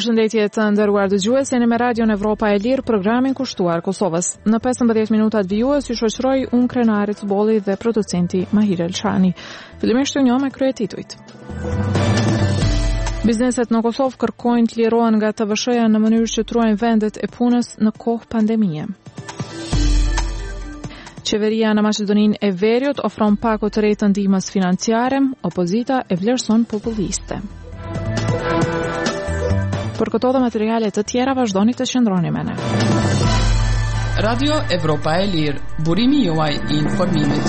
Përshëndetje të nderuar dëgjues, jeni me Radion Evropa e Lirë, programin kushtuar Kosovës. Në 15 minutat vijues ju shoqëroj unë Krenari Cbolli dhe producenti Mahir Elçani. Fillimisht ju njoh me kryetitujt. Bizneset në Kosovë kërkojnë të lirohen nga TVSH-ja në mënyrë që truajnë vendet e punës në kohë pandemie. Qeveria në Maqedoninë e Veriut ofron pako të re të ndihmës financiare, opozita e vlerëson populliste. Për këto dhe materiale të tjera vazhdoni të qëndroni me ne. Radio Evropa e Lirë, burimi juaj i informimit.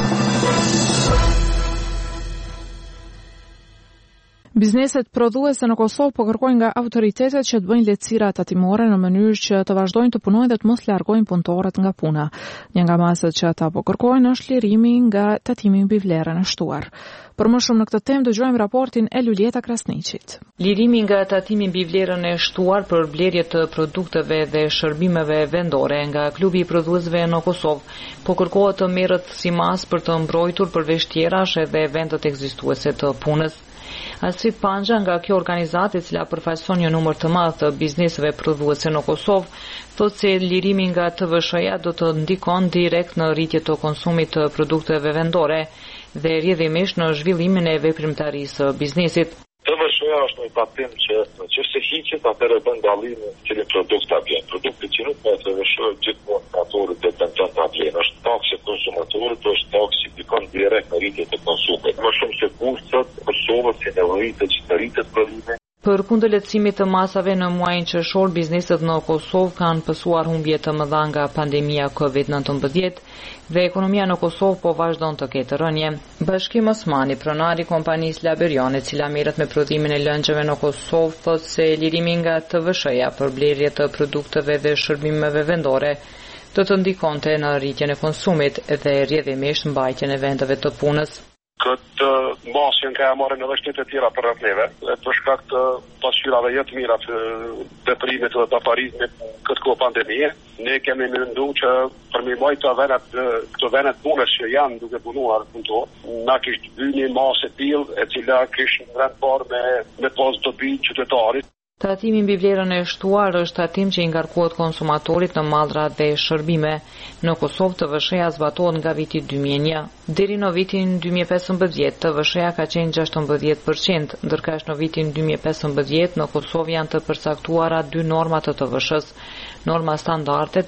Bizneset prodhuese në Kosovë po kërkojnë nga autoritetet që të bëjnë lehtësira tatimore në mënyrë që të vazhdojnë të punojnë dhe të mos largojnë punëtorët nga puna. Një nga masat që ata po kërkojnë është lirimi nga tatimi mbi vlerën e shtuar. Për më shumë në këtë temë dëgjojmë raportin e Luljeta Krasniqit. Lirimi nga tatimi mbi vlerën e shtuar për blerje të produkteve dhe shërbimeve vendore nga klubi i prodhuesve në Kosovë po kërkohet të merret si masë për të mbrojtur përveç tjerash edhe vendet ekzistuese të punës. Astrid Panxha nga kjo organizatë, e cila përfaqëson një numër të madh të bizneseve prodhuese në Kosovë, thotë se lirimi nga TVSH-ja do të ndikon direkt në rritje të konsumit të produkteve vendore dhe rrjedhimisht në zhvillimin e veprimtarisë së biznesit. TVSH-ja është një patim që nëse hiqet, atëherë bën dallim në cilin produkt ta vjen. Produkti që nuk me TVSH gjithmonë konsumatorët dependon ta vjen. Është taksë konsumatorët, është taksë dikon direkt në rritje të konsumit. Më shumë se kushtet Kosovës si nevojtë që të rritet prodhimi. Për kundër lehtësimit të masave në muajin qershor, bizneset në Kosovë kanë pësuar humbje të mëdha nga pandemia COVID-19 dhe ekonomia në Kosovë po vazhdon të ketë rënje. Bashkim Osmani, pronari i kompanisë Laberion, e cila merret me prodhimin e lëngjeve në Kosovë, thotë se lirimi nga TVSH-ja për blerje të produkteve dhe shërbimeve vendore do të ndikonte në rritjen e konsumit dhe rrjedhimisht mbajtjen e vendeve të punës. Këtë masën ka marrën edhe shtetet tjera për rreth për shkak të pasqyrave jo të mira të veprimit të paparizmit këtë kohë pandemie. Ne kemi menduar që për me mbajtur këto venet punës që janë duke punuar punëtor, na kishte bërë një masë e tillë e cila kishte rënë parë me pas dobi qytetarit. Tatimi mbi vlerën e shtuar është tatim që i ngarkohet konsumatorit në mallra dhe shërbime. Në Kosovë TVSH-ja zbatohet nga viti 2001. Deri në vitin 2015 TVSH-ja ka qenë 16%, ndërkësh në vitin 2015 në Kosovë janë të përcaktuara dy norma të TVSH-s, norma standarde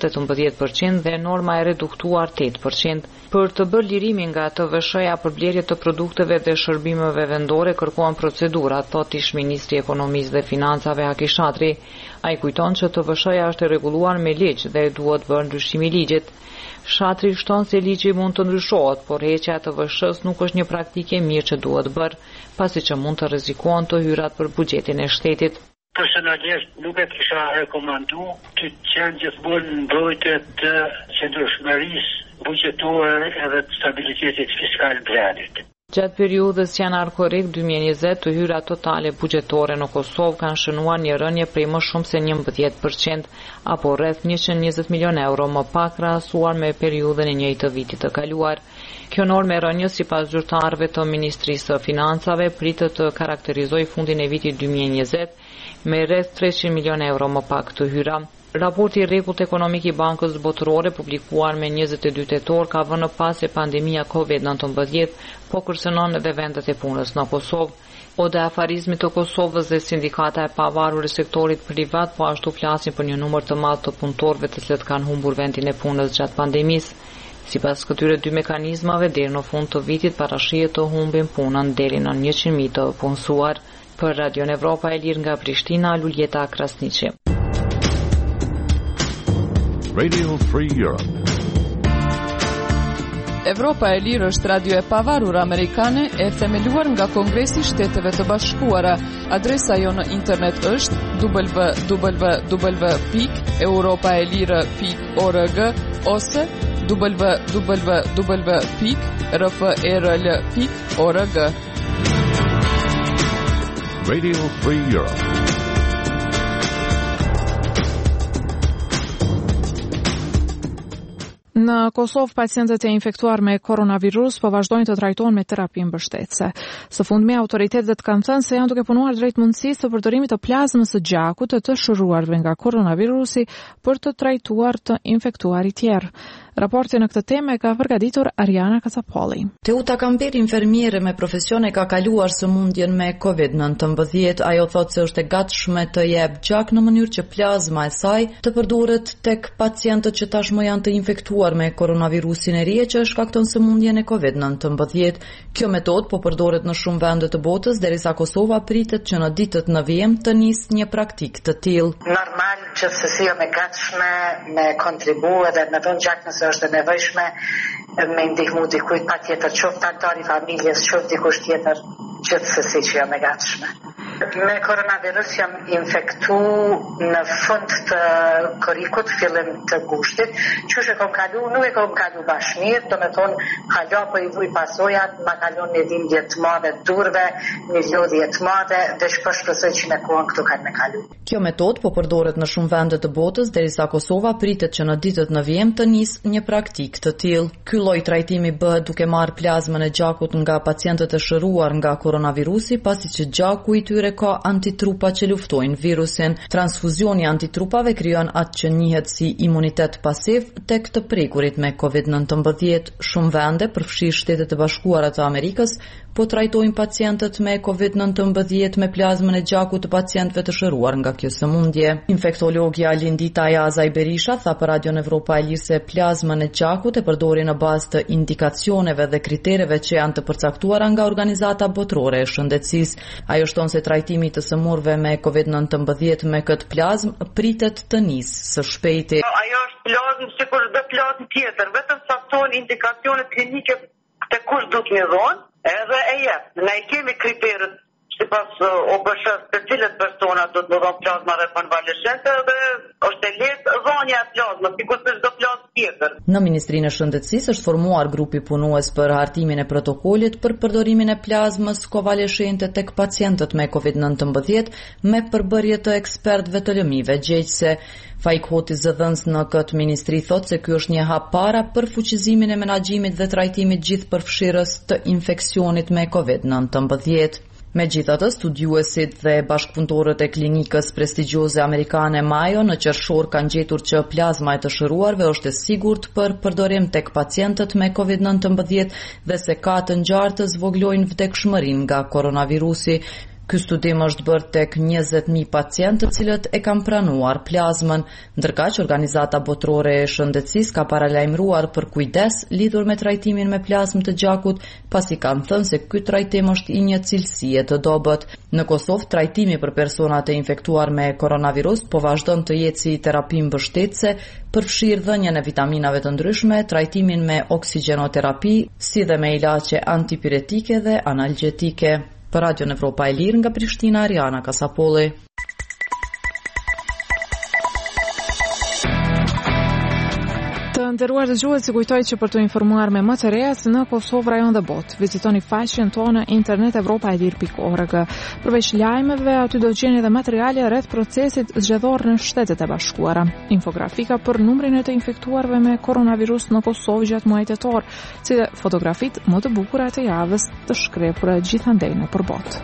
18% dhe norma e reduktuar 8%. Për të bërë lirimin nga TVSH-ja për blerje të produkteve dhe shërbimeve vendore kërkohen procedura, thotë ish ministri i Ekonomisë dhe Financave Haki Shatri. Ai kujton që TVSH-ja është rregulluar me ligj dhe duhet bërë ndryshim i ligjit. Shatri shton se ligji mund të ndryshohet, por heqja e TVSH-s nuk është një praktikë e mirë që duhet bërë, pasi që mund të rrezikohen të hyrat për buxhetin e shtetit. Personalisht nuk e kisha rekomandu të qenë gjithmonë mbrojtje të qëndrueshmërisë buxhetore edhe të stabilitetit fiskal të vendit. Gjatë periudhës janar-korrik 2020, të hyrat totale buxhetore në Kosovë kanë shënuar një rënje prej më shumë se 11%, apo rreth 120 milion euro më pak krahasuar me periudhën e njëjtë të vitit të kaluar. Kjo normë e rënjës sipas zyrtarëve të Ministrisë së Financave pritet të karakterizojë fundin e vitit 2020 me rreth 300 milion euro më pak të hyra. Raporti i rregullt ekonomik i Bankës Botërore publikuar me 22 tetor ka vënë pas se pandemia COVID-19 po kërcënon edhe vendet e punës në Kosovë. Oda e afarizmit të Kosovës dhe sindikata e pavarur e sektorit privat po ashtu flasin për një numër të madh të punëtorëve të cilët kanë humbur vendin e punës gjatë pandemisë. Sipas këtyre dy mekanizmave, deri në fund të vitit parashihet të humbin punën deri në 100.000 të punësuar. Për Radion Evropa e Lirë nga Prishtina, Luljeta Krasniqi. Radio Free Europe. Evropa e Lirë është radio e pavarur amerikane e themeluar nga Kongresi i Shteteve të Bashkuara. Adresa jo në internet është www.europaelire.org ose www.rfrl.org. Radio Free Europe. Në Kosovë, pacientët e infektuar me koronavirus po vazhdojnë të trajtohen me terapi mbështetëse. Së fundmi, autoritetet kanë thënë se janë duke punuar drejt mundësisë të përdorimit të plazmës së gjakut të shëruarve nga koronavirusi për të trajtuar të infektuarit tjerë. Raporti në këtë temë ka përgatitur Ariana Kasapolli. Teuta Kamber, infermiere me profesion, e ka kaluar sëmundjen me COVID-19. Ajo thotë se është e gatshme të jep gjak në mënyrë që plazma e saj të përdoret tek pacientët që tashmë janë të infektuar me koronavirusin e ri që shkakton sëmundjen e COVID-19. Kjo metodë po përdoret në shumë vende të botës, derisa Kosova pritet që në ditët në vijim të nisë një praktikë të tillë. Normal që sësia me gatshme me kontribu edhe me dhënë gjak nëse është e nevojshme me ndihmu dikujt patjetër, qoftë antari familjes, qoftë dikush tjetër, gjithsesi që jam e gatshme. Me koronavirus jam infektu në fund të korikut, fillim të gushtit, qysh e kom kalu, nuk e kom kalu bashkëmirë, do me thonë, kalo po i vuj pasojat, ma kalon një dhimbje të madhe durve, një lodhje të madhe, dhe shpëshpësoj që me kohën këtu kanë me kalu. Kjo metodë po përdoret në shumë vende të botës, derisa Kosova pritet që në ditët në vijim të nisë një praktikë të tillë. Ky lloj trajtimi bëhet duke marrë plazmën e gjakut nga pacientët e shëruar nga koronavirusi, pasi që gjaku i tyre ka antitrupa që luftojnë virusin. Transfuzioni i antitrupave krijon atë që njihet si imunitet pasiv tek të prekurit me COVID-19. Shumë vende, përfshirë Shtetet e Bashkuara të Amerikës, po trajtojnë pacientët me COVID-19 me plazmën e gjakut të pacientëve të shëruar nga kjo sëmundje. Infektologja Lindita Jazaj Berisha tha për Radion Evropa e Lirë se plazmën e gjakut e përdori në bazë të indikacioneve dhe kritereve që janë të përcaktuara nga Organizata Botërore e Shëndetësisë. Ajo shton se trajtimi të sëmurëve me COVID-19 me këtë plazmë pritet të nisë së shpejti. Ajo është plazmë sikur çdo plazmë tjetër, vetëm sakton indikacionet klinike të kush do të më dhonë, edhe e jep. Ne kemi kriteret sipas OBSH-s të cilët persona do të dhon plazma dhe konvalescente, dhe është e lehtë dhënia e plazmës, sikur të çdo plazmë tjetër. Në Ministrinë e Shëndetësisë është formuar grupi punues për hartimin e protokollit për përdorimin e plazmës konvalescente tek pacientët me COVID-19 me përbërje të ekspertëve të lëmive gjegjëse. Faik Hoti, zëdhënës në këtë ministri, thotë se ky është një hap para për fuqizimin e menaxhimit dhe trajtimit gjithë përfshirës të infeksionit me COVID-19. Megjithatë, studiuesit dhe bashkëpunëtorët e klinikës prestigjioze amerikane Mayo në qershor kanë gjetur që plazma e të shëruarve është e sigurt për përdorim tek pacientët me COVID-19 dhe se ka të ngjarë të zvoglojnë vdekshmërinë nga koronavirusi. Ky studim është bërë tek 20.000 pacientë të cilët e kanë pranuar plazmën, ndërkaq Organizata Botërore e Shëndetësisë ka paralajmëruar për kujdes lidhur me trajtimin me plazmë të gjakut, pasi kanë thënë se ky trajtim është i një cilësie të dobët. Në Kosovë, trajtimi për personat e infektuar me koronavirus po vazhdon të jetë si terapi mbështetëse, përfshirë dhënien e vitaminave të ndryshme, trajtimin me oksigjenoterapi, si dhe me ilaçe antipiretike dhe analgjetike. Për Radion Evropa e Lirë nga Prishtina, Ariana Kasapolli. Të nderuar dëgjues, kujtoj që për të informuar me më të reja se në Kosovë, rajon dhe botë, vizitoni faqen tonë internet evropaelir.org. Përveç lajmeve, aty do gjeni edhe materiale rreth procesit zgjedhor në Shtetet e Bashkuara. Infografika për numrin e të infektuarve me koronavirus në Kosovë gjatë muajit tetor, si dhe fotografitë më të bukura të javës të shkrepura gjithandej në përbot.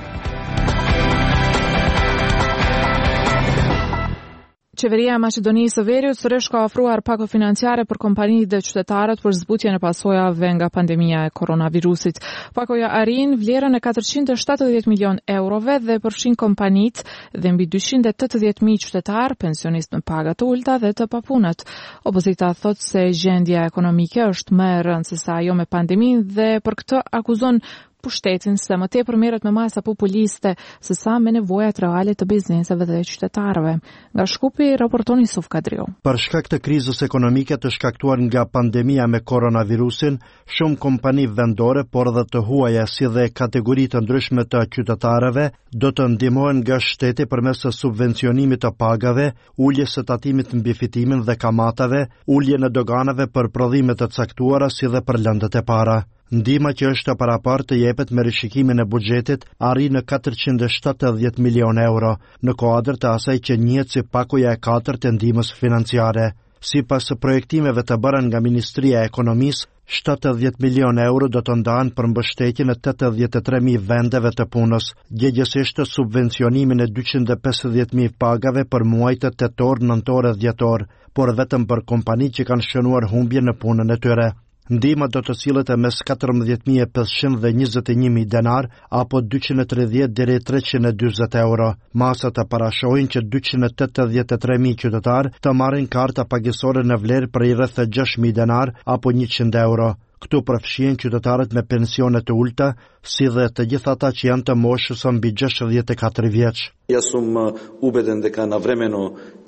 Qeveria e Maqedonisë së Veriut sërish ka ofruar pako financiare për kompanitë dhe qytetarët për zbutjen e pasojave nga pandemia e koronavirusit. Pakoja arrin vlerën e 470 milion eurove dhe përfshin kompanitë dhe mbi 280.000 qytetar, pensionistë me paga të ulta dhe të papunët. Opozita thotë se gjendja ekonomike është më e rëndë se sa ajo me pandeminë dhe për këtë akuzon pushtetin se më tepër merret me masa populiste se sa me nevojat reale të bizneseve dhe qytetarëve. Nga Shkupi raporton Yusuf Kadriu. Për shkak të krizës ekonomike të shkaktuar nga pandemia me koronavirusin, shumë kompani vendore, por edhe të huaja si dhe kategori të ndryshme të qytetarëve do të ndihmohen nga shteti përmes subvencionimit të pagave, uljes së tatimit mbi fitimin dhe kamatave, ulje në doganave për prodhime të caktuara si dhe për lëndët e para. Ndihma që është parapartë të jepet me rishikimin e buxhetit arrin në 470 milion euro, në kuadër të asaj që njihet si pakoja e 4 të ndihmës financiare. Sipas projektimeve të bëra nga Ministria e Ekonomisë, 70 milion euro do të ndahen për mbështetjen e 83.000 vendeve të punës, gjegjesisht subvencionimin e 250.000 pagave për muajt tetor, nëntor e dhjetor, por vetëm për kompani që kanë shënuar humbje në punën e tyre. Ndihma do të sillet mes 14.500 dhe 21.000 denar apo 230 deri 340 euro. Masat e parashohin që 283.000 qytetarë të marrin karta pagesore në vlerë për rreth 6.000 denar apo 100 euro. Këtu përfshihen qytetarët me pensione të ulta, si dhe të gjithë ata që janë të moshës mbi 64 vjeç. Ja sum ubeden дека навремено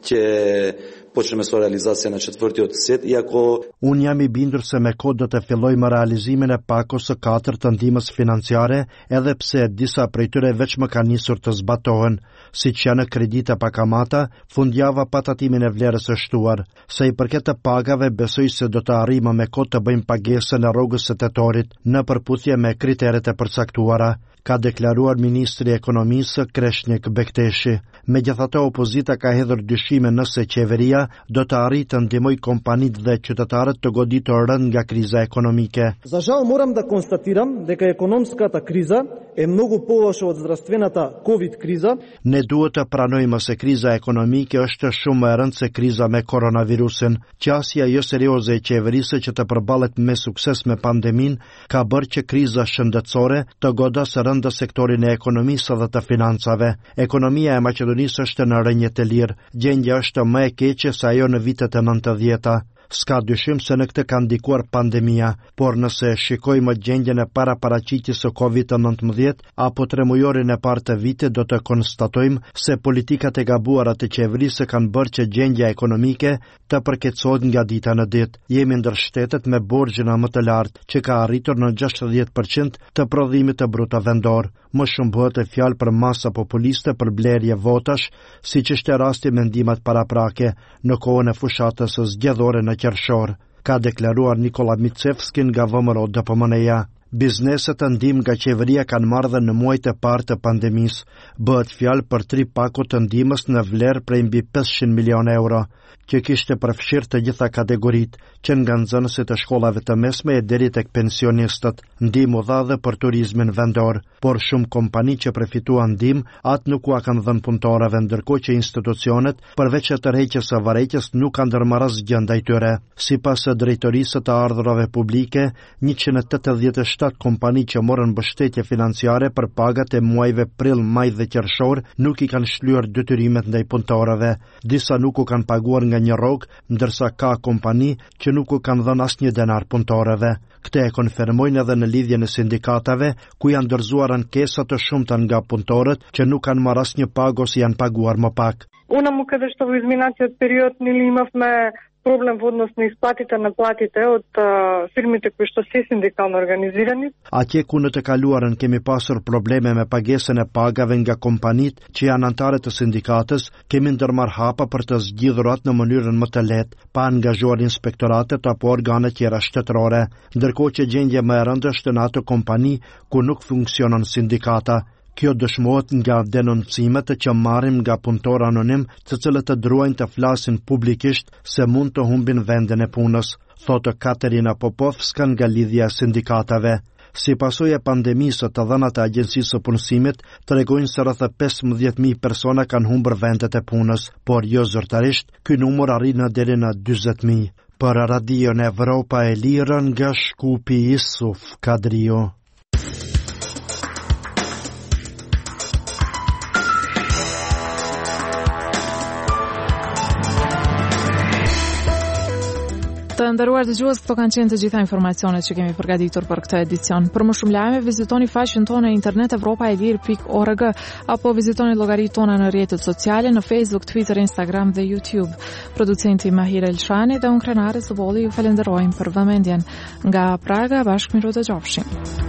ќе počneme sa realizacija na 4. set, iako unë jam I bindur se me kohë do të fillojmë realizimin e pakos së 4 të ndihmës financiare, edhe pse disa prej tyre veç më kanë nisur të zbatohen, siç janë kredite pa kamata, fundjava pa tatimin e vlerës së shtuar. Sa I përket të pagave, besoj se do të arrijmë me kohë të bëjmë pagesën e rrogës së tetorit në përputhje me kriteret e përcaktuara, ka deklaruar Ministri I Ekonomisë Kreshnik Bekteshi. Megjithatë, opozita ka hedhur dyshime nëse qeveria do të arrijë të ndihmojë kompanitë dhe qytetarët të goditur rënd nga kriza ekonomike. За жал морам да констатирам дека економската криза е многу полоша од здравствената ковид криза. Ne duhet të pranojmë se kriza ekonomike është shumë më e rëndë se kriza me koronavirusin. Qasja jo serioze e qeverisë që të përballet me sukses me pandemin ka bërë që kriza shëndetësore të godasë rëndë sektorin e ekonomisë dhe të financave. Ekonomia e Maqedonisë është në rënje të lirë. Gjendja është më e keqe se ajo në vitet e 90-ta. Ska dyshim se në këtë ka ndikuar pandemia, por nëse shikojmë gjendjen e paraqitjes së COVID-19 apo tremujorin e parë të vitit, do të konstatojmë se politikat e gabuara të qeverisë kanë bërë që gjendja ekonomike të përkeqësohet nga dita në ditë. Jemi ndër shtetet me borxhin më të lartë, që ka arritur në 60% të prodhimit të bruto vendor. Më shumë bëhet e fjalë për masa populiste për blerje votash, siç ishte rasti me ndihmat paraprake në kohën e fushatës së zgjedhore në qershor, ka deklaruar Nikola Micevski nga VMRO DPMN-ja. Bizneset të ndihmë nga qeveria kanë marrë në muajt e parë të pandemisë. Bëhet fjalë për 3 pakot të ndihmës në vlerë prej mbi 500 milion euro, që kishte përfshirë të gjitha kategoritë, që nga nxënësit e shkollave të mesme e deri tek pensionistët. Ndihmë u dha dhe për turizmin vendor, por shumë kompani që përfituan ndihmë atë nuk ua kanë dhënë punëtorëve, ndërkohë që institucionet, përveç tërheqjes së varëheqjes, nuk kanë ndërmarrë asgjë ndaj tyre. Sipas drejtorisë të ardhurave publike, 187 kompani që morën mbështetje financiare për pagat e muajve prill, maj dhe qershor nuk I kanë shlyer detyrimet ndaj punëtorëve. Disa nuk u kanë paguar nga një rrogë, ndërsa ka kompani që nuk u kanë dhënë asnjë denar punëtorëve. Këtë e konfirmojnë edhe në lidhje në sindikatave, ku janë dorëzuar ankesa të shumta nga punëtorët që nuk kanë marrë asnjë pagë ose janë paguar më pak. Унаму къде што во изминатиот период нели имавме проблем во однос на исплатите на платите од фирмите кои што се синдикално организирани. Atje ku në të kaluarën kemi pasur probleme me pagesën e pagave nga kompanitë që janë anëtare të sindikatës, kemi ndërmarrë hapa për të zgjidhur atë në mënyrën më të lehtë, pa angazhuar inspektoratet apo organe tjera shtetërore, ndërkohë që gjendja më e rëndë është në ato kompani ku nuk funksionon sindikata. Kjo dëshmohet nga denoncimet që marrim nga punëtorë anonim, të cilët të druajnë të flasin publikisht se mund të humbin vendin e punës, thotë Katerina Popovska nga lidhja e sindikatave. Si pasojë e pandemisë, të dhënat e Agjencisë së Punësimit tregojnë se rreth 15.000 persona kanë humbur vendet e punës, por jo zyrtarisht, ky numër arrin deri në 40.000. Për Radion Evropa e Lirë nga Shkupi, Isuf Kadrio. Të nderuar dëgjues, këto kanë qenë të gjitha informacionet që kemi përgatitur për këtë edicion. Për më shumë lajme, vizitoni faqen tonë në internet evropaelir.org apo vizitoni llogaritë tona në rrjetet sociale në Facebook, Twitter, Instagram dhe YouTube. Producenti Mahir Elshani dhe unë Krenare Zuboli ju falenderojmë për vëmendjen. Nga Praga, bashkë miru dëgjofshim.